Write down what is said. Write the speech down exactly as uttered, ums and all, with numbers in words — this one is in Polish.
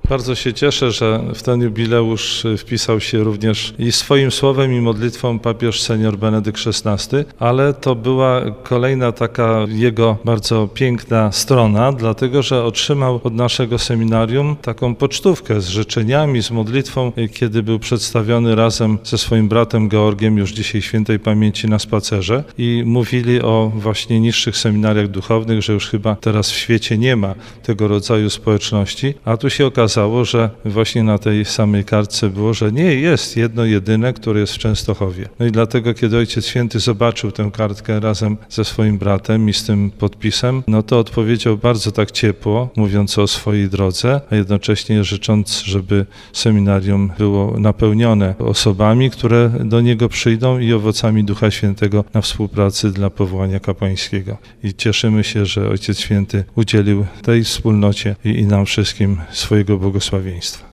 Bardzo się cieszę, że w ten jubileusz wpisał się również i swoim słowem i modlitwą papież senior Benedykt szesnasty, ale to była kolejna taka jego bardzo piękna strona, dlatego że otrzymał od naszego seminarium taką pocztówkę z życzeniami, z modlitwą, kiedy był przedstawiony razem ze swoim bratem Georgiem, już dzisiaj świętej pamięci, na spacerze i mówili o właśnie niższych seminariach duchownych, że już chyba teraz w świecie nie ma tego rodzaju społeczności, a tu się okazało, że właśnie na tej samej kartce było, że nie, jest jedno jedyne, które jest w Częstochowie. No i dlatego, kiedy Ojciec Święty zobaczył tę kartkę razem ze swoim bratem i z tym podpisem, no to odpowiedział bardzo tak ciepło, mówiąc o swojej drodze, a jednocześnie życząc, żeby seminarium było napełnione osobami, które do niego przyjdą i owocami Ducha Świętego na współpracy dla powołania kapłańskiego. I cieszymy się, że Ojciec Święty udzielił tej wspólnocie i, i nam wszystkim swojego błogosławieństwa.